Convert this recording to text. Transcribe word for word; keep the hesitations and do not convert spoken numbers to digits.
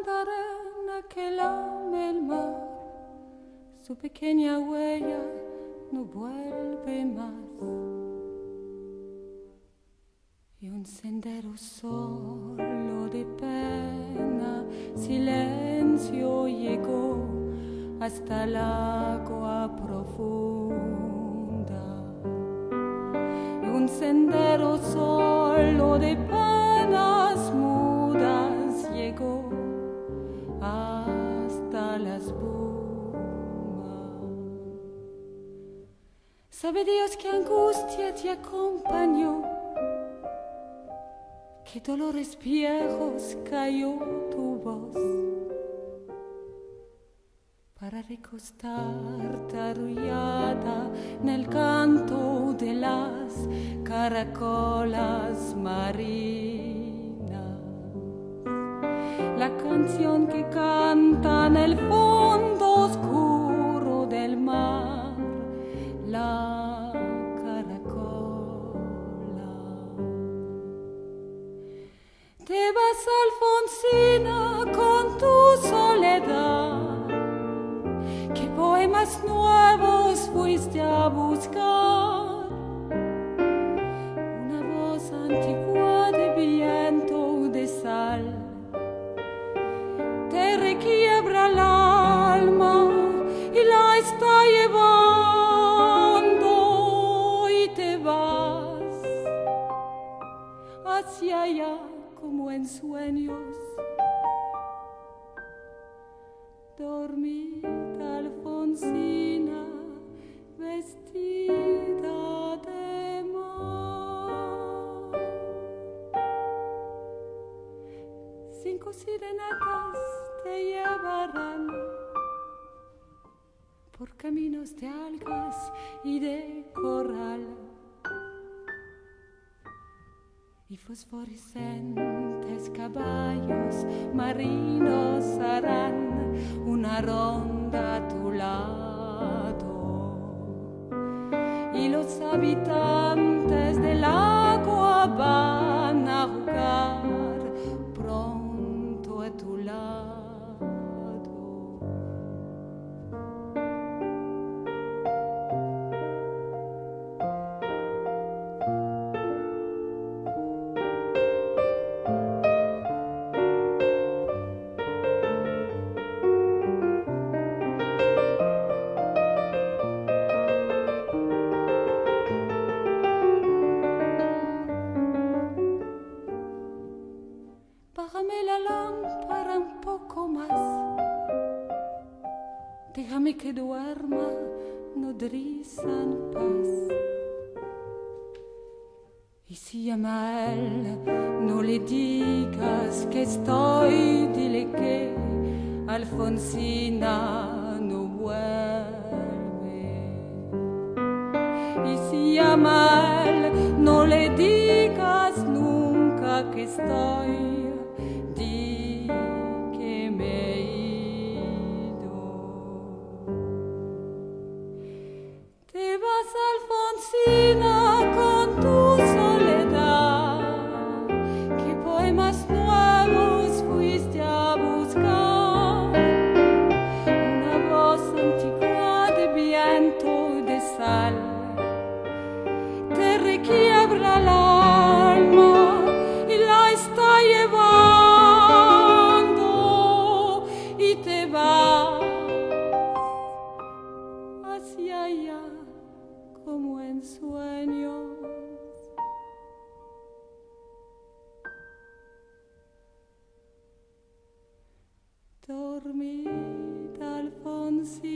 de arena que lame el mar, su pequeña huella no vuelve más. Y un sendero solo de pena, silencio llegó hasta el agua profunda. Y un sendero solo de penas mudas llegó hasta la espuma. Sabe Dios qué angustia te acompañó, qué dolores viejos cayó tu voz, para recostarte arrullada en el canto de las caracolas marinas. La canción que canta en el fondo oscuro del mar, la caracola. Te vas, Alfonsina, con tu soledad. ¿Qué poemas nuevos fuiste a buscar? Una voz antigua de viento de sal te requiebra el alma y la está llevando, y te vas hacia allá como en sueños. Dormida Alfonsina, vestida de mar. Cinco sirenatas te llevarán por caminos de algas y de coral, y fosforescentes caballos marinos harán una ronda a tu lado, y los habitantes del agua van a jugar pronto a tu lado. Bájame la lámpara un poco más, déjame que duerma nodriza en paz. Y si llama a él, no le digas que estoy, dile que Alfonsina no vuelve. Y si llama a él, no le digas nunca que estoy, Alfonsina, con tu soledad. ¿Qué poemas nuevos fuiste a buscar? Una voz antigua de viento de sal te requiebra el alma y la está llevando, y te vas hacia allá como en sueños. Dormida Alfonsina.